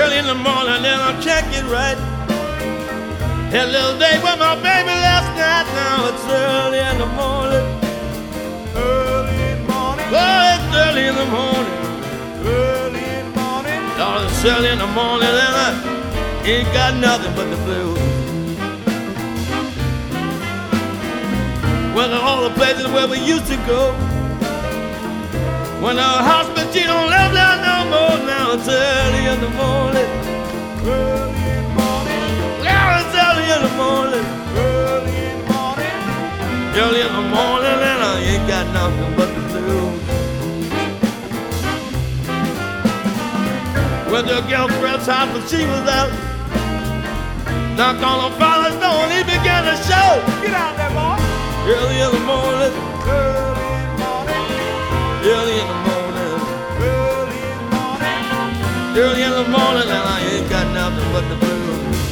Early in the morning, then I check it right. Had a little date with my baby last night. Now it's early in the morning. Early in the morning. Oh, it's early in the morning. Early in the morning. Oh, it's early in the morning, and I ain't got nothing but the blues. Well, all the places where we used to go. When the hospital, she don't live there no more. Now it's early in the morning. Early in the morning. Now it's early in the morning. Early in the morning. Early in the morning, and I ain't got nothing but the blues. Well, the girlfriend's house, but she was out. Knocked on her father's door, and he began to shout. Get out there, boy. Early in the morning. Early in the morning. Early in the morning. Early in the morning. Early in the morning, and I ain't got nothing but the blues.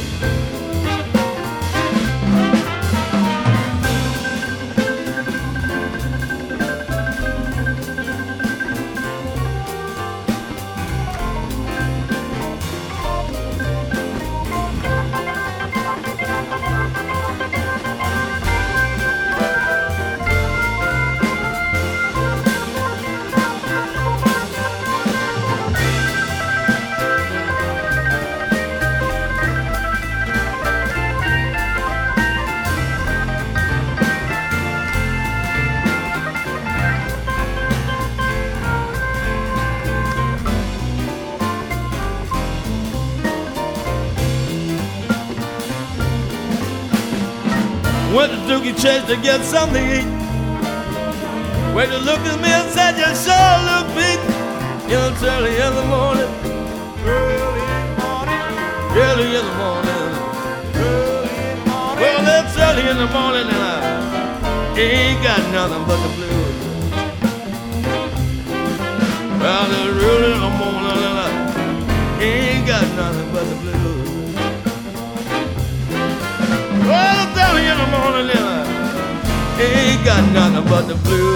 Went to Dookie Church to get something to eat. Where they looked at me and said, you sure look big. You know, it's early in the morning. Early in the morning. Early in the morning. Early in the morning. Well, it's early in the morning and I ain't got nothing but the blues. Well, it's early in the morning and I ain't got nothing but the blues. Well, it's early in the morning and I ain't got nothing but the blues.